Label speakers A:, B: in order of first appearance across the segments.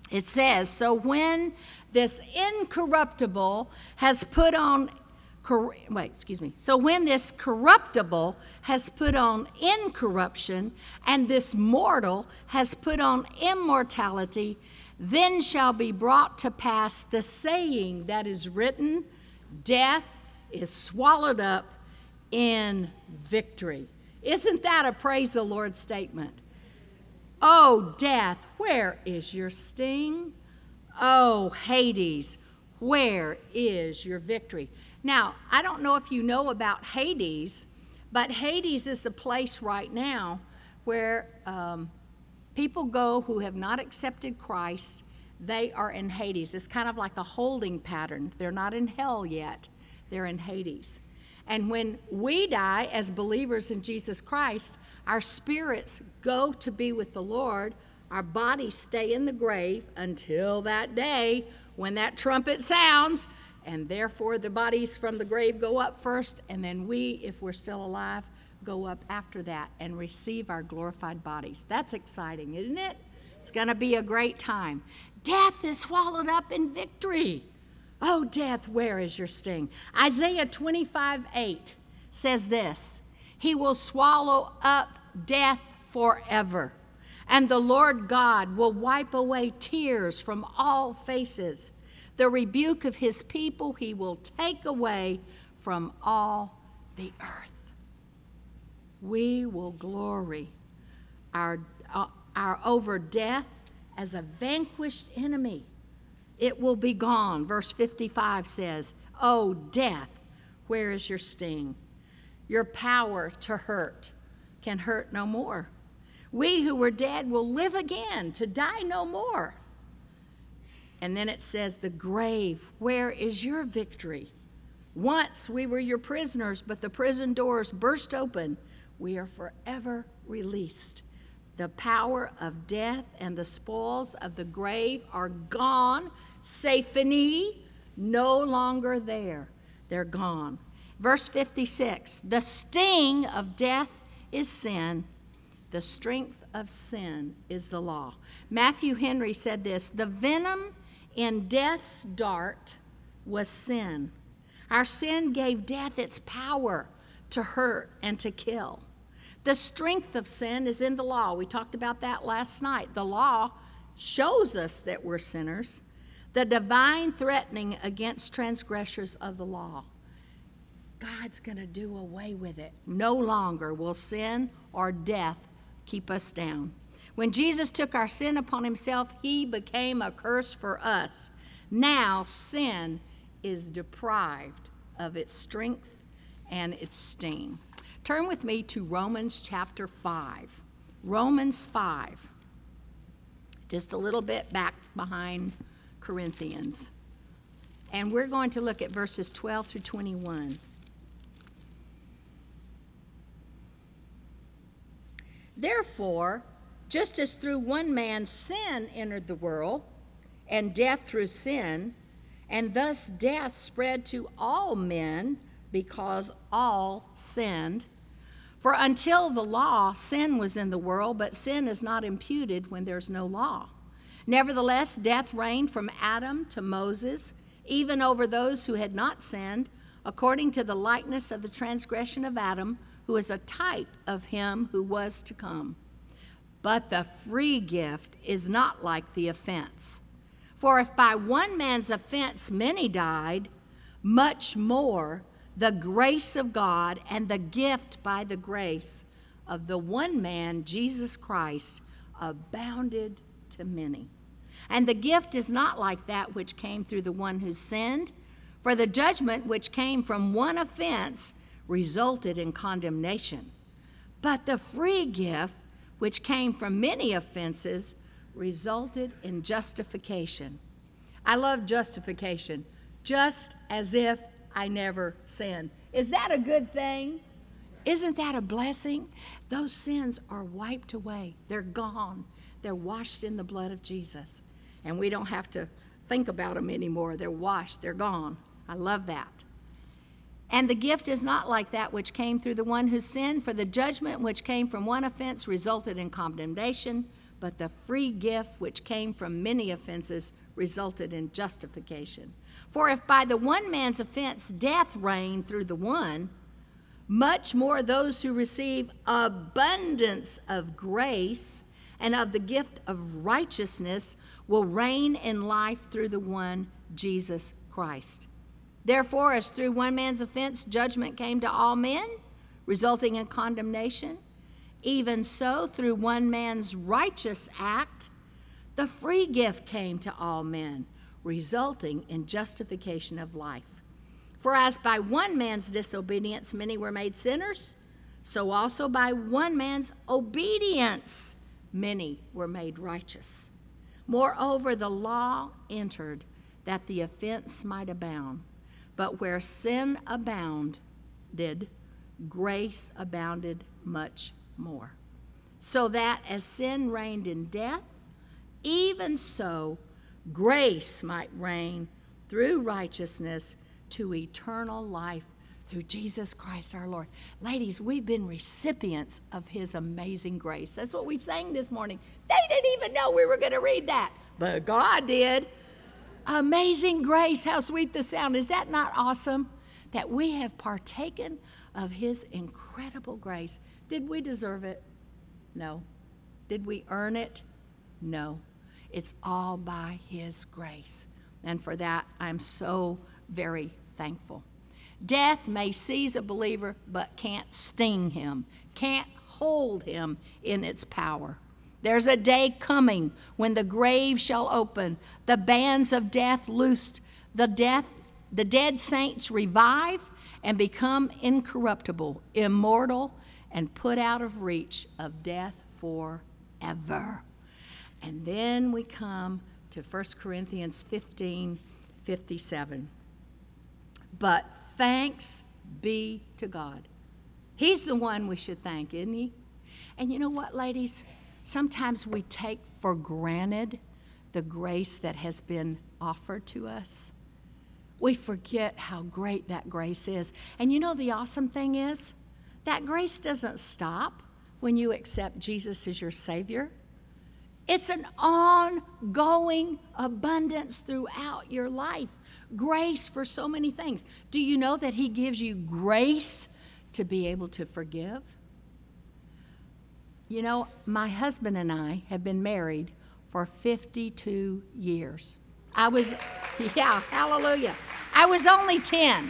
A: It says, so when this incorruptible has put on, so when this corruptible has put on incorruption, and this mortal has put on immortality, then shall be brought to pass the saying that is written, death is swallowed up in victory. Isn't that a praise the Lord statement? Oh, death, where is your sting? Oh, Hades, where is your victory? Now, I don't know if you know about Hades, but Hades is the place right now where people go who have not accepted Christ. They are in Hades. It's kind of like a holding pattern. They're not in hell yet. They're in Hades. And when we die as believers in Jesus Christ, our spirits go to be with the Lord. Our bodies stay in the grave until that day when that trumpet sounds, and therefore the bodies from the grave go up first, and then we, if we're still alive, go up after that and receive our glorified bodies. That's exciting, isn't it? It's going to be a great time. Death is swallowed up in victory. Oh, death, where is your sting? Isaiah 25:8 says this, he will swallow up death forever, and the Lord God will wipe away tears from all faces. The rebuke of his people he will take away from all the earth. We will glory our over death as a vanquished enemy. It will be gone. Verse 55 says, oh, death, where is your sting? Your power to hurt can hurt no more. We who were dead will live again, to die no more. And then it says, the grave, where is your victory? Once we were your prisoners, but the prison doors burst open. We are forever released. The power of death and the spoils of the grave are gone. Sephany, no longer there. They're gone. Verse 56, the sting of death is sin. The strength of sin is the law. Matthew Henry said this, the venom in death's dart was sin. Our sin gave death its power to hurt and to kill. The strength of sin is in the law. We talked about that last night. The law shows us that we're sinners. The divine threatening against transgressors of the law. God's going to do away with it. No longer will sin or death keep us down. When Jesus took our sin upon himself, he became a curse for us. Now sin is deprived of its strength and its sting. Turn with me to Romans chapter 5. Romans 5. Just a little bit back behind Corinthians. And we're going to look at verses 12 through 21. Therefore, just as through one man's sin entered the world, and death through sin, and thus death spread to all men because all sinned. For until the law, sin was in the world, but sin is not imputed when there's no law. Nevertheless, death reigned from Adam to Moses, even over those who had not sinned, according to the likeness of the transgression of Adam, who is a type of him who was to come. But the free gift is not like the offense. For if by one man's offense many died, much more the grace of God and the gift by the grace of the one man, Jesus Christ, abounded to many. And the gift is not like that which came through the one who sinned, for the judgment which came from one offense resulted in condemnation. But the free gift which came from many offenses resulted in justification. I love justification, just as if I never sinned. Is that a good thing? Isn't that a blessing? Those sins are wiped away. They're gone. They're washed in the blood of Jesus. And we don't have to think about them anymore. They're washed. They're gone. I love that. And the gift is not like that which came through the one who sinned, for the judgment which came from one offense resulted in condemnation, but the free gift which came from many offenses resulted in justification. For if by the one man's offense death reigned through the one, much more those who receive abundance of grace and of the gift of righteousness will reign in life through the one, Jesus Christ. Therefore, as through one man's offense judgment came to all men, resulting in condemnation, even so through one man's righteous act, the free gift came to all men, resulting in justification of life. For as by one man's disobedience many were made sinners, so also by one man's obedience many were made righteous. Moreover, the law entered that the offense might abound. But where sin abounded, grace abounded much more. So that as sin reigned in death, even so grace might reign through righteousness to eternal life through Jesus Christ our Lord. Ladies, we've been recipients of his amazing grace. That's what we sang this morning. They didn't even know we were going to read that, but God did. Amazing grace, how sweet the sound. Is that not awesome? That we have partaken of his incredible grace. Did we deserve it? No. Did we earn it? No. It's all by his grace. And for that, I'm so very thankful. Death may seize a believer, but can't sting him, can't hold him in its power. There's a day coming when the grave shall open, the bands of death loosed, the dead saints revive and become incorruptible, immortal, and put out of reach of death forever. And then we come to 1 Corinthians 15:57. But thanks be to God. He's the one we should thank, isn't he? And you know what, ladies? Sometimes we take for granted the grace that has been offered to us. We forget how great that grace is. And you know the awesome thing is? That grace doesn't stop when you accept Jesus as your Savior. It's an ongoing abundance throughout your life. Grace for so many things. Do you know that he gives you grace to be able to forgive? You know, my husband and I have been married for 52 years. Hallelujah. I was only 10.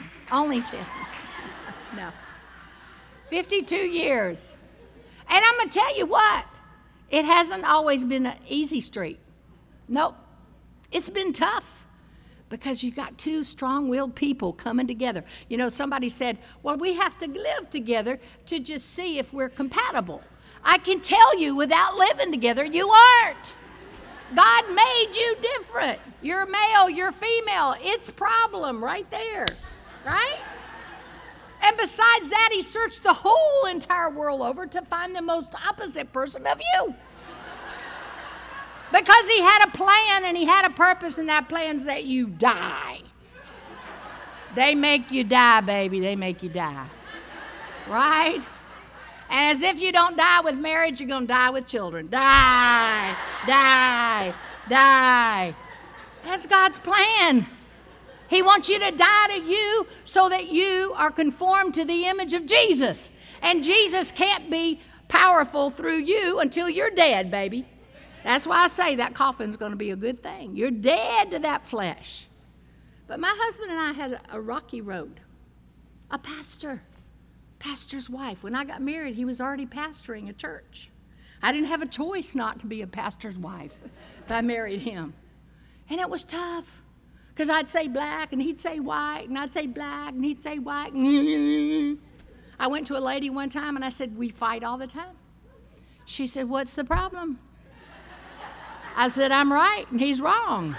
A: No. 52 years. And I'm going to tell you what, it hasn't always been an easy street. Nope. It's been tough because you got two strong-willed people coming together. You know, somebody said, well, we have to live together to just see if we're compatible. I can tell you without living together, you aren't. God made you different. You're male, you're female. It's a problem right there, right? And besides that, he searched the whole entire world over to find the most opposite person of you. Because he had a plan and he had a purpose, and that plan's that you die. They make you die, baby. They make you die. Right? And as if you don't die with marriage, you're going to die with children. Die, die, die. That's God's plan. He wants you to die to you so that you are conformed to the image of Jesus. And Jesus can't be powerful through you until you're dead, baby. That's why I say that coffin's going to be a good thing. You're dead to that flesh. But my husband and I had a rocky road. A pastor's wife. When I got married, he was already pastoring a church. I didn't have a choice not to be a pastor's wife if I married him. And it was tough because I'd say black and he'd say white, and I'd say black and he'd say white. I went to a lady one time and I said, we fight all the time. She said, what's the problem? I said, I'm right and he's wrong.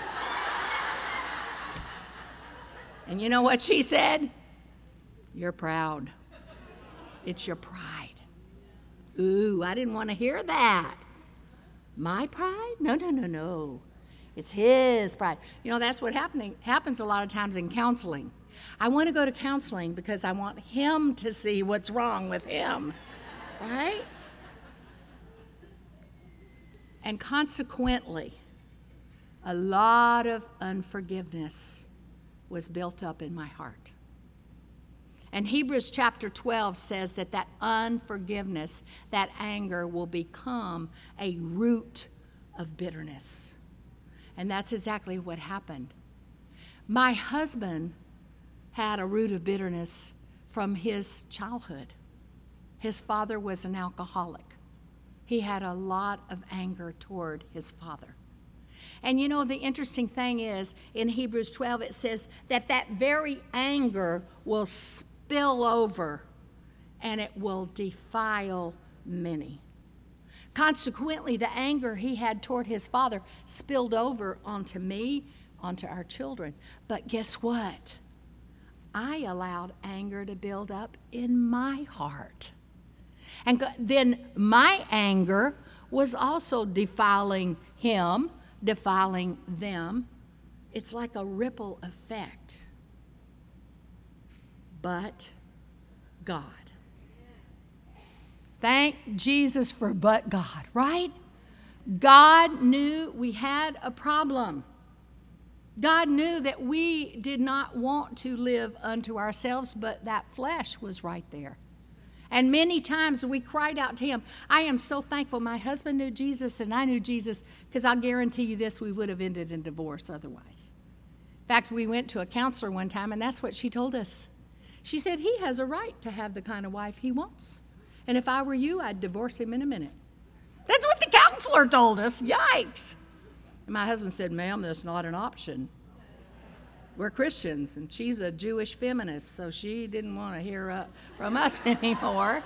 A: And you know what she said? You're proud. It's your pride. Ooh, I didn't want to hear that. My pride? No. It's his pride. You know, that's what happens a lot of times in counseling. I want to go to counseling because I want him to see what's wrong with him. Right? And consequently, a lot of unforgiveness was built up in my heart. And Hebrews chapter 12 says that unforgiveness, that anger will become a root of bitterness. And that's exactly what happened. My husband had a root of bitterness from his childhood. His father was an alcoholic. He had a lot of anger toward his father. And you know, the interesting thing is, in Hebrews 12, it says that very anger will spill over and it will defile many. Consequently, the anger he had toward his father spilled over onto me, onto our children. But guess what? I allowed anger to build up in my heart. And then my anger was also defiling him, defiling them. It's like a ripple effect. But God. Thank Jesus for but God, right? God knew we had a problem. God knew that we did not want to live unto ourselves, but that flesh was right there. And many times we cried out to him. I am so thankful my husband knew Jesus and I knew Jesus, because I'll guarantee you this, we would have ended in divorce otherwise. In fact, we went to a counselor one time, and that's what she told us. She said, he has a right to have the kind of wife he wants. And if I were you, I'd divorce him in a minute. That's what the counselor told us. Yikes. And my husband said, ma'am, that's not an option. We're Christians, and she's a Jewish feminist, so she didn't want to hear from us anymore.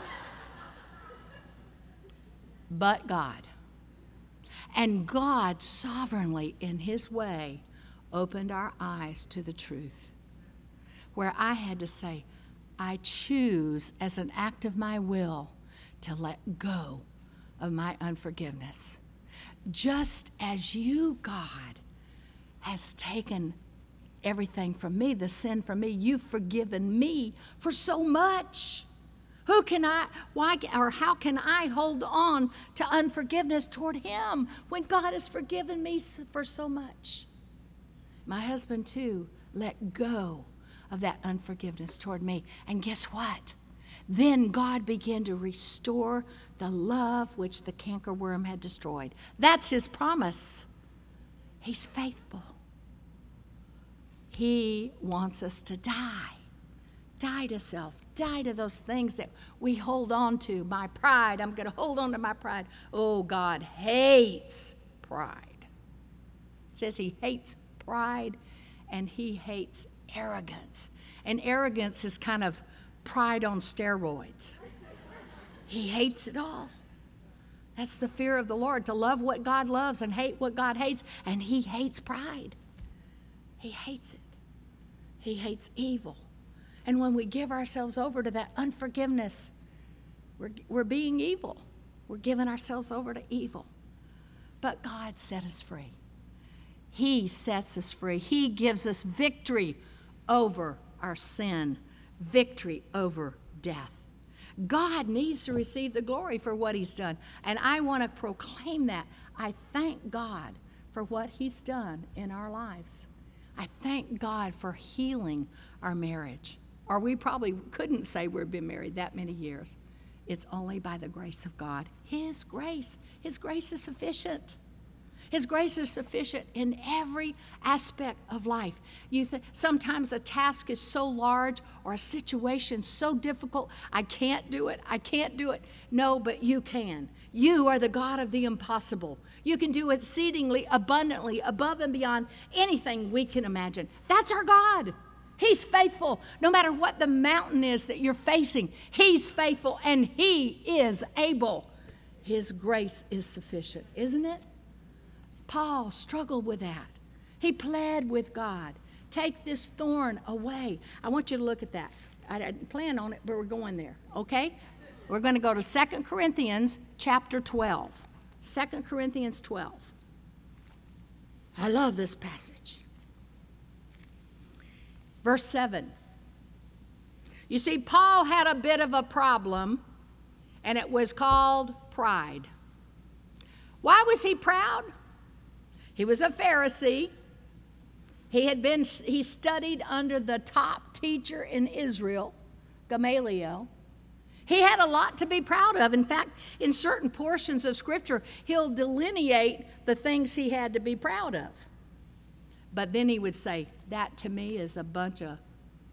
A: But God. And God sovereignly, in his way, opened our eyes to the truth, where I had to say, I choose as an act of my will to let go of my unforgiveness. Just as you, God, has taken everything from me, the sin from me, you've forgiven me for so much. How can I hold on to unforgiveness toward him when God has forgiven me for so much? My husband, too, let go of that unforgiveness toward me. And guess what? Then God began to restore the love which the cankerworm had destroyed. That's his promise. He's faithful. He wants us to die. Die to self. Die to those things that we hold on to. My pride. I'm going to hold on to my pride. Oh, God hates pride. It says he hates pride and he hates arrogance. And arrogance is kind of pride on steroids. He hates it all. That's the fear of the Lord, to love what God loves and hate what God hates. And he hates pride. He hates it. He hates evil. And when we give ourselves over to that unforgiveness, we're being evil. We're giving ourselves over to evil. But God set us free. He sets us free. He gives us victory over our sin, victory over death. God needs to receive the glory for what he's done. And I want to proclaim that. I thank God for what he's done in our lives. I thank God for healing our marriage. Or we probably couldn't say we've been married that many years. It's only by the grace of God. His grace is sufficient. His grace is sufficient in every aspect of life. Sometimes a task is so large or a situation so difficult, I can't do it. No, but you can. You are the God of the impossible. You can do exceedingly abundantly, above and beyond anything we can imagine. That's our God. He's faithful. No matter what the mountain is that you're facing, he's faithful and he is able. His grace is sufficient, isn't it? Paul struggled with that. He pled with God. Take this thorn away. I want you to look at that. I didn't plan on it, but we're going there, okay? We're going to go to 2 Corinthians chapter 12. 2 Corinthians 12. I love this passage. Verse 7. You see, Paul had a bit of a problem, and it was called pride. Why was he proud? He was a Pharisee. He studied under the top teacher in Israel, Gamaliel. He had a lot to be proud of. In fact, in certain portions of Scripture, he'll delineate the things he had to be proud of. But then he would say, that to me is a bunch of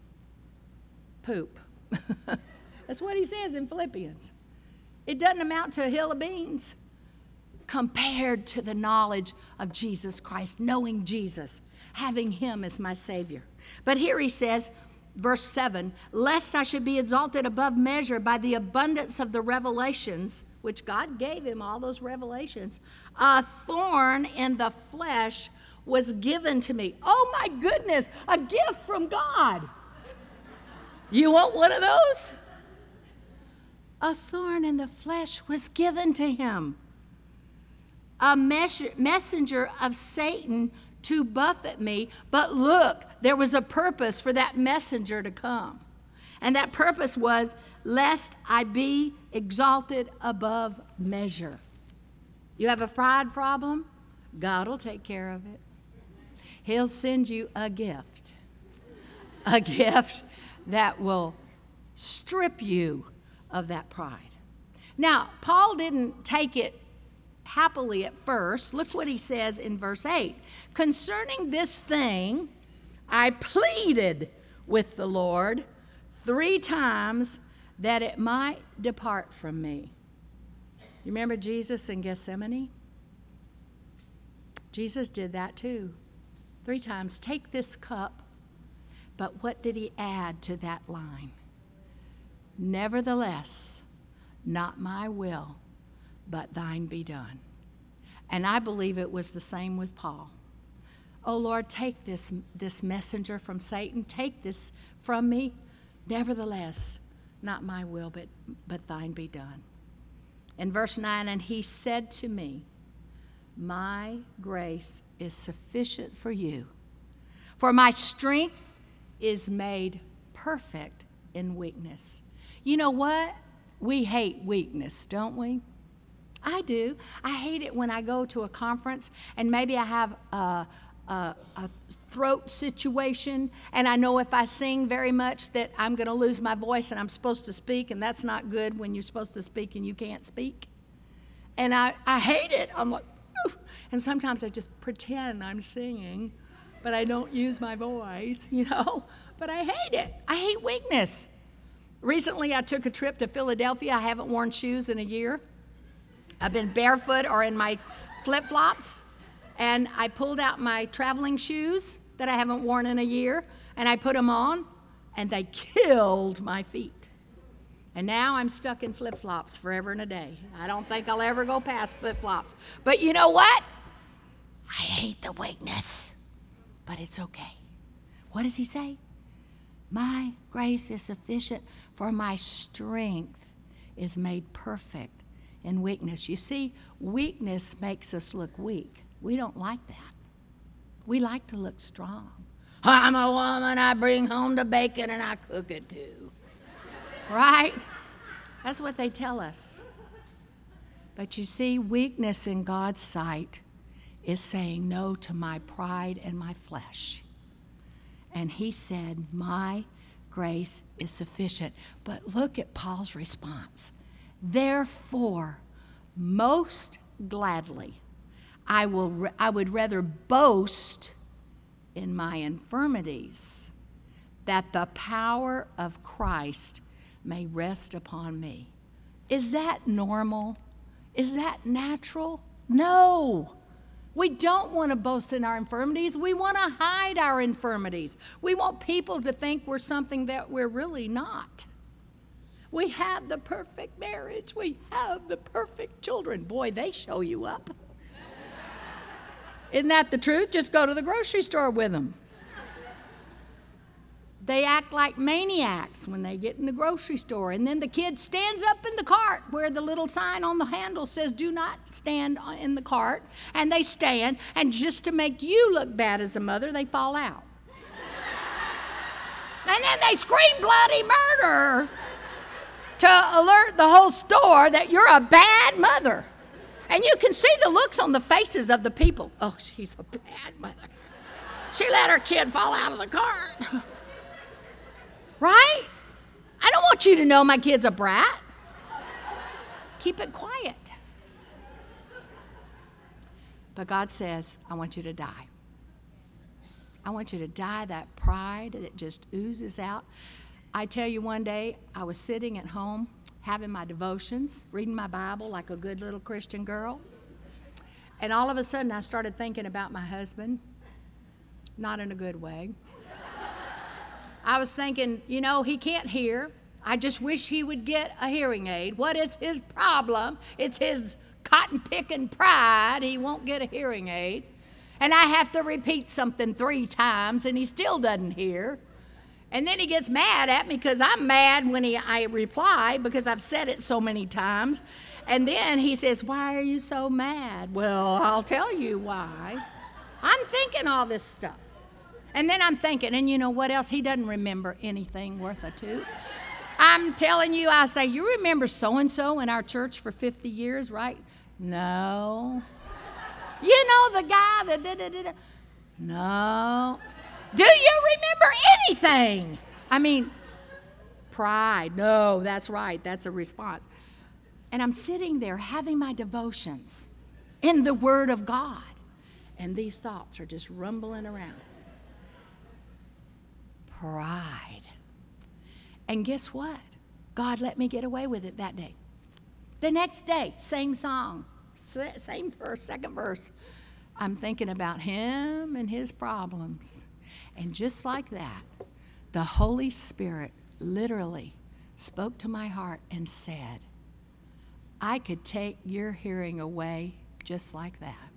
A: poop. That's what he says in Philippians. It doesn't amount to a hill of beans compared to the knowledge of Jesus Christ, knowing Jesus, having him as my Savior. But here he says, verse 7, lest I should be exalted above measure by the abundance of the revelations, which God gave him all those revelations, a thorn in the flesh was given to me. Oh my goodness, a gift from God. You want one of those? A thorn in the flesh was given to him. A messenger of Satan to buffet me. But look, there was a purpose for that messenger to come. And that purpose was, lest I be exalted above measure. You have a pride problem? God will take care of it. He'll send you a gift that will strip you of that pride. Now, Paul didn't take it happily at first. Look what he says in verse 8. Concerning this thing, I pleaded with the Lord 3 times that it might depart from me. You remember Jesus in Gethsemane? Jesus did that too. 3 times, take this cup. But what did he add to that line? Nevertheless, not my will, but thine be done. And I believe it was the same with Paul. Oh Lord, take this messenger from Satan. Take this from me. Nevertheless, not my will, but thine be done. In verse 9, and he said to me, my grace is sufficient for you, for my strength is made perfect in weakness. You know what? We hate weakness, don't we? I do. I hate it when I go to a conference and maybe I have a throat situation and I know if I sing very much that I'm going to lose my voice and I'm supposed to speak, and that's not good when you're supposed to speak and you can't speak. And I hate it. I'm like, oof. And sometimes I just pretend I'm singing, but I don't use my voice, But I hate it. I hate weakness. Recently, I took a trip to Philadelphia. I haven't worn shoes in a year. I've been barefoot or in my flip-flops, and I pulled out my traveling shoes that I haven't worn in a year, and I put them on, and they killed my feet. And now I'm stuck in flip-flops forever and a day. I don't think I'll ever go past flip-flops. But you know what? I hate the weakness, but it's okay. What does he say? My grace is sufficient, for my strength is made perfect in weakness. You see, weakness makes us look weak. We don't like that. We like to look strong. I'm a woman, I bring home the bacon and I cook it too. Right? That's what they tell us. But you see, weakness in God's sight is saying no to my pride and my flesh. And he said, my grace is sufficient. But look at Paul's response. Therefore, most gladly, I would rather boast in my infirmities, that the power of Christ may rest upon me. Is that normal? Is that natural? No. We don't want to boast in our infirmities. We want to hide our infirmities. We want people to think we're something that we're really not. We have the perfect marriage. We have the perfect children. Boy, they show you up. Isn't that the truth? Just go to the grocery store with them. They act like maniacs when they get in the grocery store. And then the kid stands up in the cart where the little sign on the handle says, do not stand in the cart. And they stand, and just to make you look bad as a mother, they fall out. And then they scream bloody murder to alert the whole store that you're a bad mother. And you can see the looks on the faces of the people. Oh, she's a bad mother. She let her kid fall out of the cart. Right? I don't want you to know my kid's a brat. Keep it quiet. But God says, I want you to die. I want you to die that pride that just oozes out. I tell you, one day I was sitting at home having my devotions, reading my Bible like a good little Christian girl. And all of a sudden I started thinking about my husband, not in a good way. I was thinking, you know, he can't hear. I just wish he would get a hearing aid. What is his problem? It's his cotton-picking pride. He won't get a hearing aid. And I have to repeat something 3 times, and he still doesn't hear. And then he gets mad at me because I'm mad when I reply because I've said it so many times. And then he says, why are you so mad? Well, I'll tell you why. I'm thinking all this stuff. And then I'm thinking, and you know what else? He doesn't remember anything worth a toot. I'm telling you, I say, you remember so-and-so in our church for 50 years, right? No. You know the guy that did. No. Do you remember anything? I mean, pride. No, that's right. That's a response. And I'm sitting there having my devotions in the Word of God. And these thoughts are just rumbling around. Pride. And guess what? God let me get away with it that day. The next day, same song, same verse, second verse. I'm thinking about him and his problems. And just like that, the Holy Spirit literally spoke to my heart and said, I could take your hearing away just like that.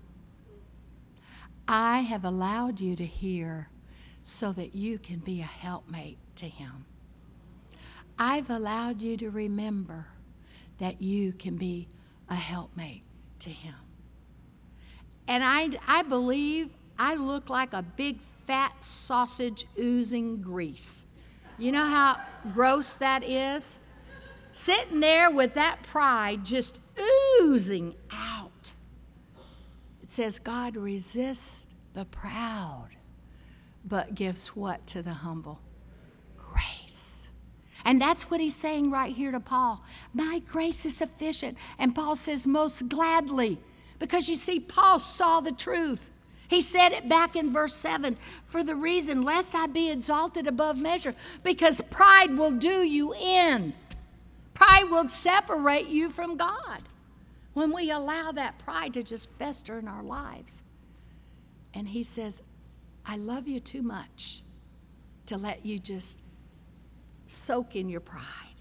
A: I have allowed you to hear so that you can be a helpmate to him. I've allowed you to remember that you can be a helpmate to him. And I believe I look like a big fat sausage oozing grease. You know how gross that is? Sitting there with that pride just oozing out. It says God resists the proud, but gives what to the humble? Grace. And that's what he's saying right here to Paul. My grace is sufficient. And Paul says most gladly. Because you see, Paul saw the truth. He said it back in verse 7, for the reason lest I be exalted above measure, because pride will do you in. Pride will separate you from God when we allow that pride to just fester in our lives. And he says, I love you too much to let you just soak in your pride.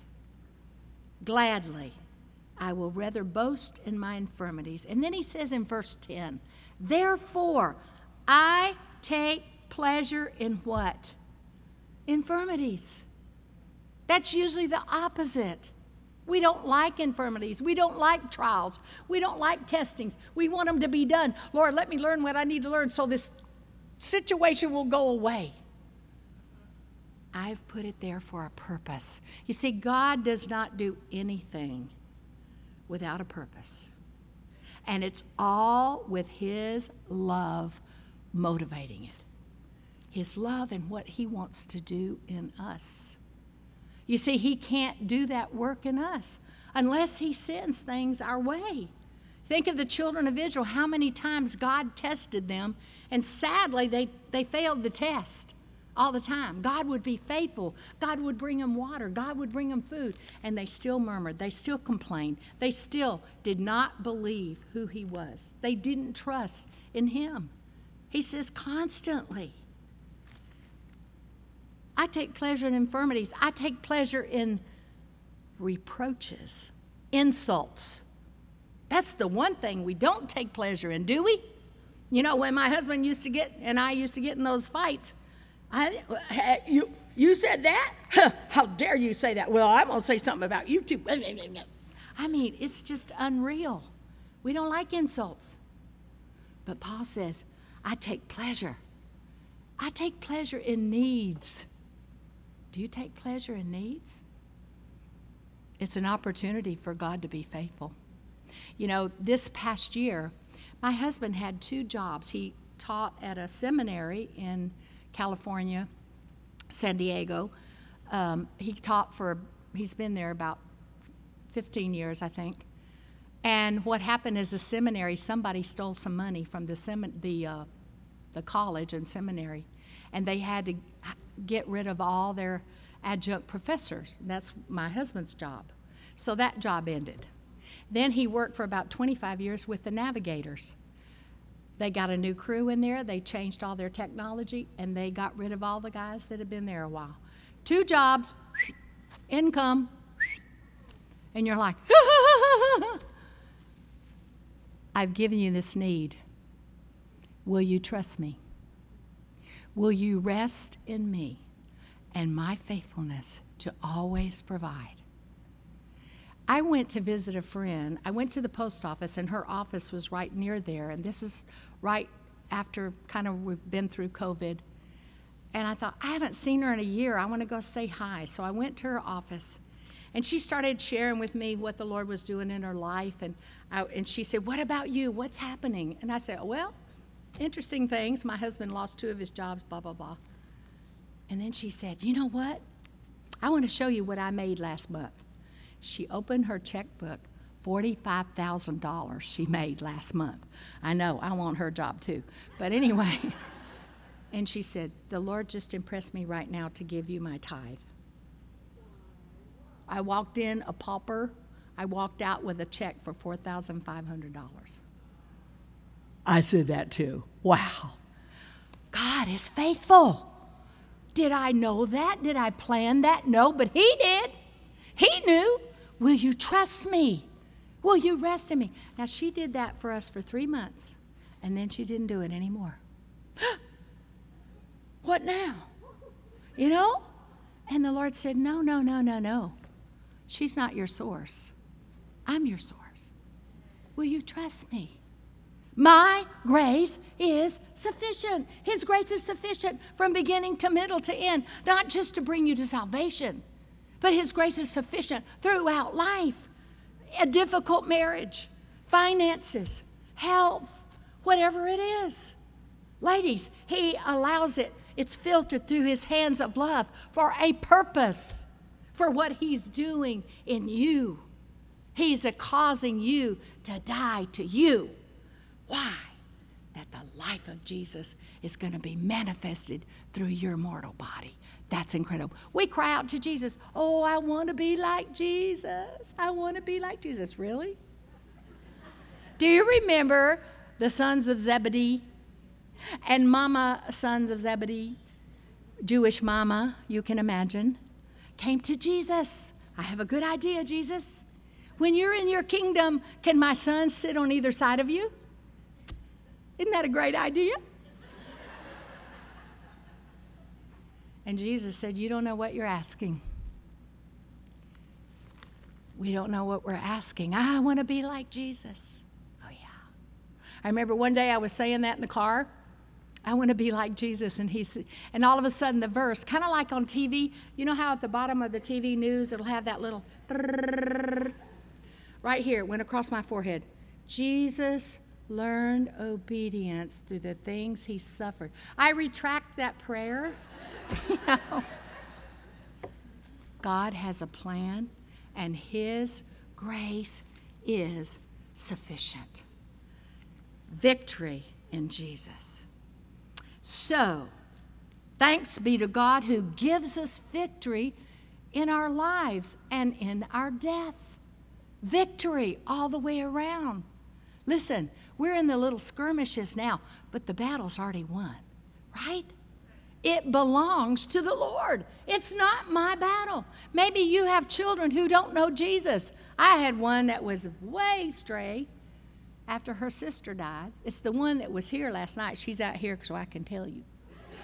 A: Gladly, I will rather boast in my infirmities. And then he says in verse 10, therefore, I take pleasure in what? Infirmities. That's usually the opposite. We don't like infirmities. We don't like trials. We don't like testings. We want them to be done. Lord, let me learn what I need to learn so this situation will go away. I've put it there for a purpose. You see, God does not do anything without a purpose. And it's all with his love motivating it. His love and what he wants to do in us. You see, he can't do that work in us unless he sends things our way. Think of the children of Israel, how many times God tested them, and sadly they failed the test all the time. God would be faithful. God would bring them water. God would bring them food. And they still murmured. They still complained. They still did not believe who he was. They didn't trust in him. He says constantly, I take pleasure in infirmities. I take pleasure in reproaches, insults. That's the one thing we don't take pleasure in, do we? You know, when my husband and I used to get in those fights, you said that? How dare you say that? Well, I'm going to say something about you too. I mean, it's just unreal. We don't like insults. But Paul says, I take pleasure. I take pleasure in needs. Do you take pleasure in needs? It's an opportunity for God to be faithful. This past year, my husband had 2 jobs. He taught at a seminary in California, San Diego. He's been there about 15 years, I think. And what happened is the seminary, somebody stole some money from the college and seminary, and they had to get rid of all their adjunct professors. That's my husband's job. So that job ended. Then he worked for about 25 years with the Navigators. They got a new crew in there, they changed all their technology, and they got rid of all the guys that had been there a while. 2 jobs, income, and you're like, I've given you this need. Will you trust me? Will you rest in me and my faithfulness to always provide? I went to visit a friend. I went to the post office, and her office was right near there. And this is right after we've been through COVID. And I thought, I haven't seen her in a year. I want to go say hi. So I went to her office, and she started sharing with me what the Lord was doing in her life. And she said, what about you? What's happening? And I said, well, interesting things. My husband lost 2 of his jobs, blah, blah, blah. And then she said, you know what? I want to show you what I made last month. She opened her checkbook, $45,000 she made last month. I know, I want her job too. But anyway, and she said, the Lord just impressed me right now to give you my tithe. I walked in a pauper. I walked out with a check for $4,500. I said that too. Wow. God is faithful. Did I know that? Did I plan that? No, but He did. He knew. Will you trust me? Will you rest in me? Now, she did that for us for 3 months, and then she didn't do it anymore. What now? And the Lord said, no. She's not your source. I'm your source. Will you trust me? My grace is sufficient. His grace is sufficient from beginning to middle to end, not just to bring you to salvation, but His grace is sufficient throughout life. A difficult marriage, finances, health, whatever it is. Ladies, He allows it. It's filtered through His hands of love for a purpose, for what He's doing in you. He's causing you to die to you. Why? That the life of Jesus is going to be manifested through your mortal body. That's incredible. We cry out to Jesus, oh, I want to be like Jesus. I want to be like Jesus. Really? Do you remember the sons of Zebedee and sons of Zebedee? Jewish mama, you can imagine, came to Jesus. I have a good idea, Jesus. When you're in your kingdom, can my sons sit on either side of you? Isn't that a great idea? And Jesus said, you don't know what you're asking. We don't know what we're asking. I want to be like Jesus. Oh, yeah. I remember one day I was saying that in the car. I want to be like Jesus. And all of a sudden the verse, kind of like on TV, you know how at the bottom of the TV news it'll have that little right here, it went across my forehead. Jesus learned obedience through the things He suffered. I retract that prayer. God has a plan, and His grace is sufficient. Victory in Jesus. So, thanks be to God who gives us victory in our lives and in our death. Victory all the way around. Listen, we're in the little skirmishes now, but the battle's already won, right? It belongs to the Lord. It's not my battle. Maybe you have children who don't know Jesus. I had one that was way stray after her sister died. It's the one that was here last night. She's out here so I can tell you.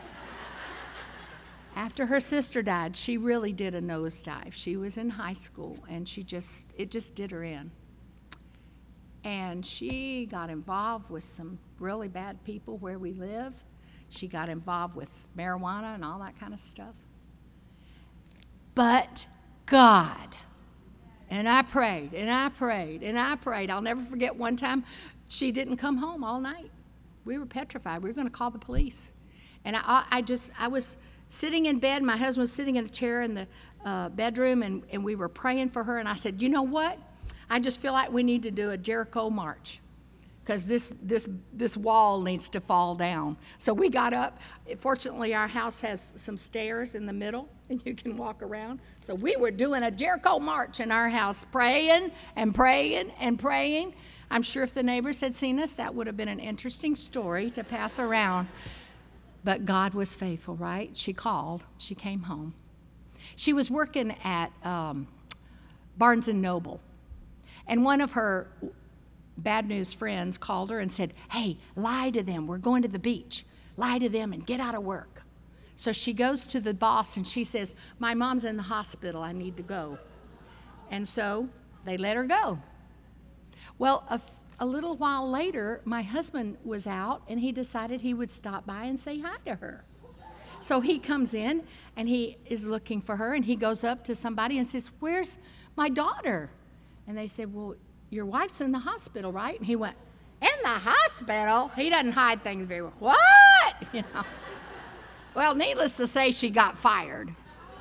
A: After her sister died, she really did a nosedive. She was in high school, and it just did her in. And she got involved with some really bad people where we live. She got involved with marijuana and all that kind of stuff. But God And I prayed, and I prayed, and I prayed. I'll never forget one time she didn't come home all night. We were petrified. We were going to call the police. And I was sitting in bed. My husband was sitting in a chair in the bedroom, and we were praying for her. And I said, you know what? I just feel like we need to do a Jericho march, because this wall needs to fall down. So we got up. Fortunately, our house has some stairs in the middle, and you can walk around. So we were doing a Jericho march in our house, praying and praying and praying. I'm sure if the neighbors had seen us, that would have been an interesting story to pass around. But God was faithful, right? She called. She came home. She was working at Barnes & Noble, and one of her bad news friends called her and said, hey, lie to them. We're going to the beach. Lie to them and get out of work. So she goes to the boss and she says, my mom's in the hospital. I need to go. And so they let her go. Well, a little while later, my husband was out and he decided he would stop by and say hi to her. So he comes in and he is looking for her, and he goes up to somebody and says, where's my daughter? And they said, well, your wife's in the hospital, right? And he went, in the hospital? He doesn't hide things very well. What? You know. Well, needless to say, she got fired.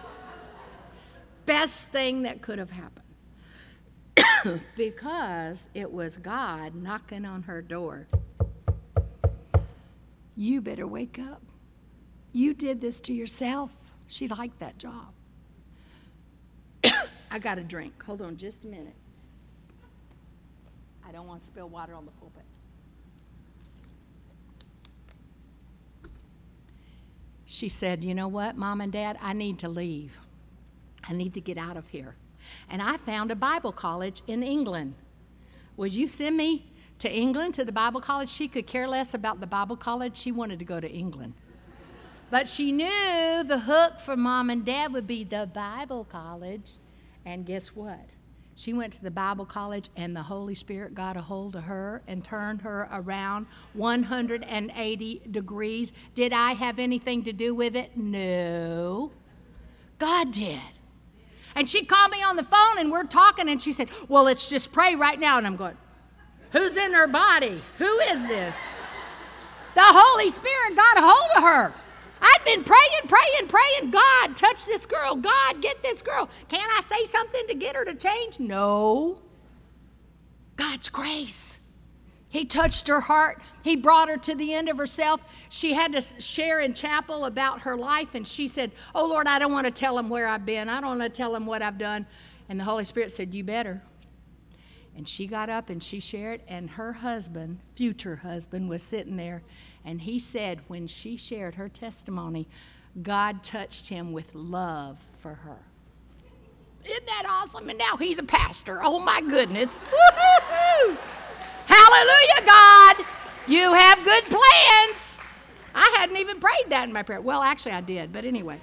A: Best thing that could have happened. Because it was God knocking on her door. You better wake up. You did this to yourself. She liked that job. I got a drink. Hold on just a minute. I don't want to spill water on the pulpit. She said, you know what, Mom and Dad, I need to leave. I need to get out of here. And I found a Bible college in England. Would you send me to England, to the Bible college? She could care less about the Bible college. She wanted to go to England. But she knew the hook for Mom and Dad would be the Bible college. And guess what? She went to the Bible college, and the Holy Spirit got a hold of her and turned her around 180 degrees. Did I have anything to do with it? No. God did. And she called me on the phone, and we're talking, and she said, well, let's just pray right now. And I'm going, who's in her body? Who is this? The Holy Spirit got a hold of her. I'd been praying. God, touch this girl. God, get this girl. Can I say something to get her to change? No. God's grace. He touched her heart. He brought her to the end of herself. She had to share in chapel about her life, and she said, oh, Lord, I don't want to tell him where I've been. I don't want to tell him what I've done. And the Holy Spirit said, you better. And she got up and she shared, and her husband, future husband, was sitting there. And he said when she shared her testimony, God touched him with love for her. Isn't that awesome? And now he's a pastor. Oh, my goodness. Woo-hoo-hoo. Hallelujah, God. You have good plans. I hadn't even prayed that in my prayer. Well, actually, I did. But anyway,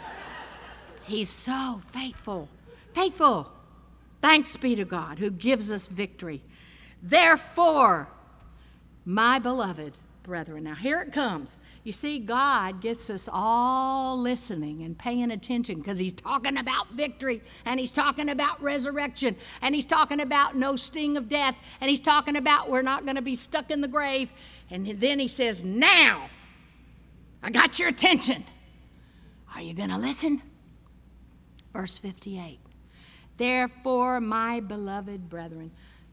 A: he's so faithful. Faithful. Thanks be to God who gives us victory. Therefore, my beloved brethren. Now, here it comes. You see, God gets us all listening and paying attention because he's talking about victory, and he's talking about resurrection, and he's talking about no sting of death, and he's talking about we're not going to be stuck in the grave. And then he says, now, I got your attention. Are you going to listen? Verse 58. Therefore, my beloved brethren.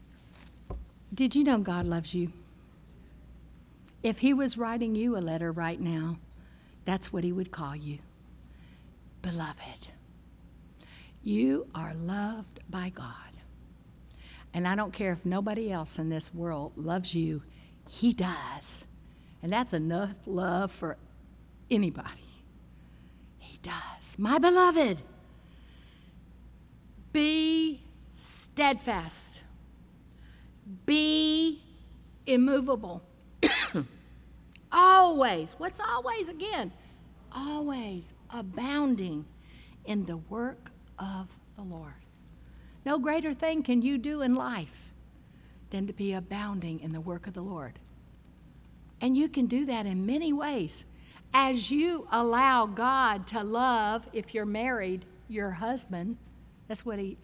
A: Did you know God loves you? If he was writing you a letter right now, that's what he would call you. Beloved. You are loved by God. And I don't care if nobody else in this world loves you, he does. And that's enough love for anybody. He does. My beloved, be steadfast. Be immovable. Always. What's always again? Always abounding in the work of the Lord. No greater thing can you do in life than to be abounding in the work of the Lord. And you can do that in many ways. As you allow God to love, if you're married, your husband, that's what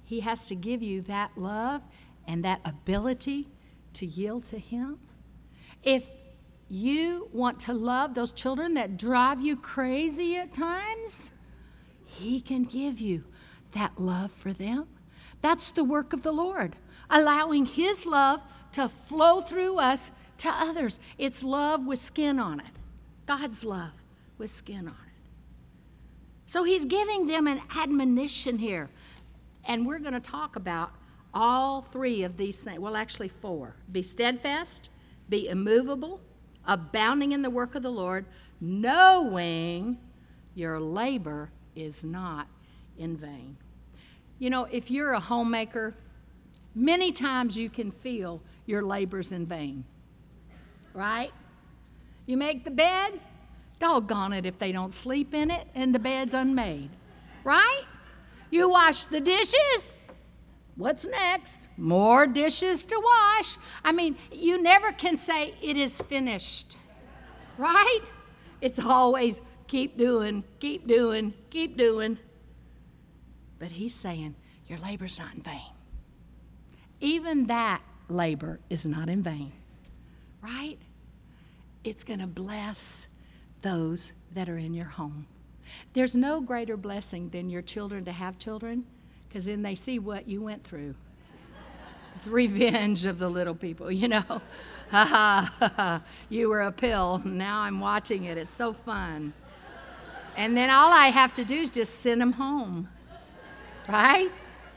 A: He has to give you that love and that ability to yield to Him. If you want to love those children that drive you crazy at times, He can give you that love for them. That's the work of the Lord, allowing His love to flow through us to others. It's love with skin on it. God's love with skin on it. So He's giving them an admonition here. And we're going to talk about all three of these things. Well, actually four. Be steadfast, be immovable, abounding in the work of the Lord, knowing your labor is not in vain. You know, if you're a homemaker, many times you can feel your labor's in vain, right? You make the bed, doggone it if they don't sleep in it and the bed's unmade, right? You wash the dishes, what's next? More dishes to wash. I mean, you never can say it is finished, right? It's always keep doing, keep doing, keep doing. But He's saying, your labor's not in vain. Even that labor is not in vain, right? It's going to bless those that are in your home. There's no greater blessing than your children to have children, because then they see what you went through. It's revenge of the little people, you know. Ha ha, ha ha, you were a pill, now I'm watching it, it's so fun. And then all I have to do is just send them home, right?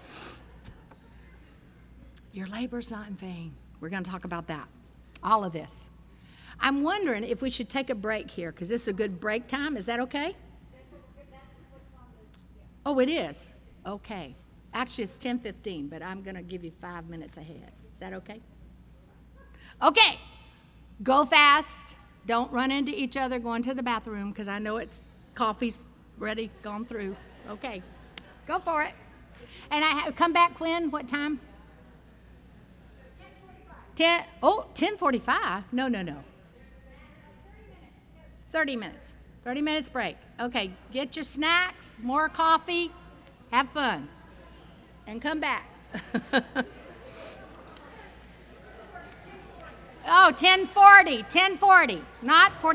A: Your labor's not in vain. We're going to talk about that, all of this. I'm wondering if we should take a break here, because this is a good break time. Is that okay? Oh, it is? Okay. Actually, it's 10:15, but I'm going to give you 5 minutes ahead. Is that okay? Okay. Go fast. Don't run into each other going to the bathroom, because I know it's coffee's ready, gone through. Okay. Go for it. And come back when? What time? 10:45? No. 30 minutes. 30 minutes break. Okay, get your snacks, more coffee, have fun, and come back. Oh, 10:40, not 40.